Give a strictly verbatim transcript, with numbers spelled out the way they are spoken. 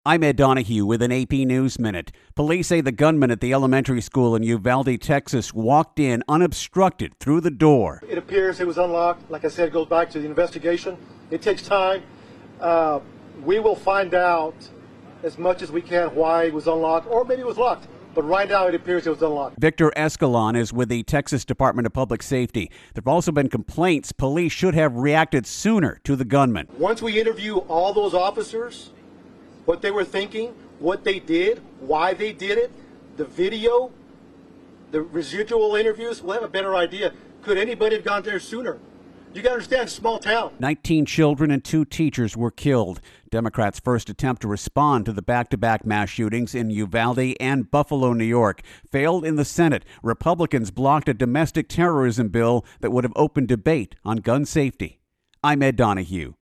I'm Ed Donahue with an A P News Minute. Police say the gunman at the elementary school in Uvalde, Texas, walked in unobstructed through the door. It appears it was unlocked. Like I said, it goes back to the investigation. It takes time. Uh, we will find out as much as we can why it was unlocked, or maybe it was locked. But right now, it appears it was unlocked. Victor Escalon is with the Texas Department of Public Safety. There have also been complaints police should have reacted sooner to the gunman. Once we interview all those officers, what they were thinking, what they did, why they did it, the video, the residual interviews, we'll have a better idea. Could anybody have gone there sooner? You got to understand, small town. nineteen children and two teachers were killed. Democrats' first attempt to respond to the back-to-back mass shootings in Uvalde and Buffalo, New York, failed in the Senate. Republicans blocked a domestic terrorism bill that would have opened debate on gun safety. I'm Ed Donahue.